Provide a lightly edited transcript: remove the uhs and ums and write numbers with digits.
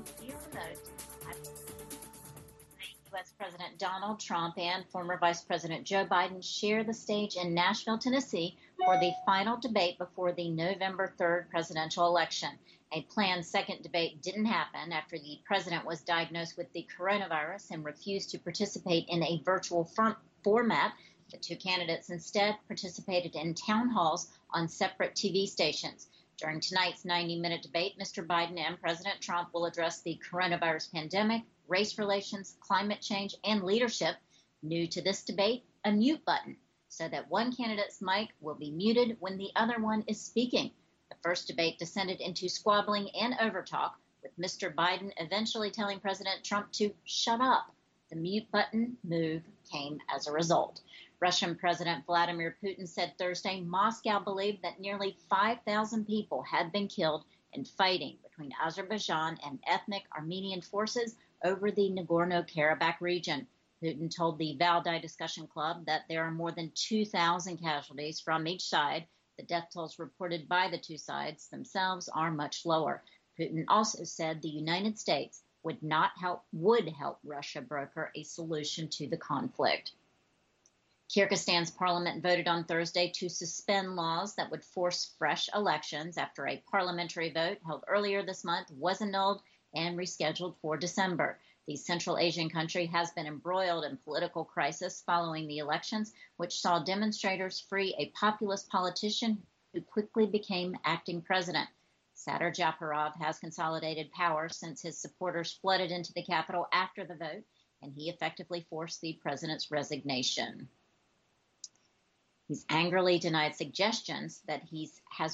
U.S. President Donald Trump and former Vice President Joe Biden share the stage in Nashville, Tennessee for the final debate before the November 3rd presidential election. A planned second debate didn't happen after the president was diagnosed with the coronavirus and refused to participate in a virtual format. The two candidates instead participated in town halls on separate TV stations. During tonight's 90-minute debate, Mr. Biden and President Trump will address the coronavirus pandemic, race relations, climate change, and leadership. New to this debate, a mute button, so that one candidate's mic will be muted when the other one is speaking. The first debate descended into squabbling and overtalk, with Mr. Biden eventually telling President Trump to shut up. The mute button move came as a result. Russian President Vladimir Putin said Thursday Moscow believed that nearly 5,000 people had been killed in fighting between Azerbaijan and ethnic Armenian forces over the Nagorno-Karabakh region. Putin told the Valdai Discussion Club that there are more than 2,000 casualties from each side. The death tolls reported by the two sides themselves are much lower. Putin also said the United States would help Russia broker a solution to the conflict. Kyrgyzstan's parliament voted on Thursday to suspend laws that would force fresh elections after a parliamentary vote held earlier this month was annulled and rescheduled for December. The Central Asian country has been embroiled in political crisis following the elections, which saw demonstrators free a populist politician who quickly became acting president. Sadr Japarov has consolidated power since his supporters flooded into the capital after the vote, and he effectively forced the president's resignation. He's angrily denied suggestions that he has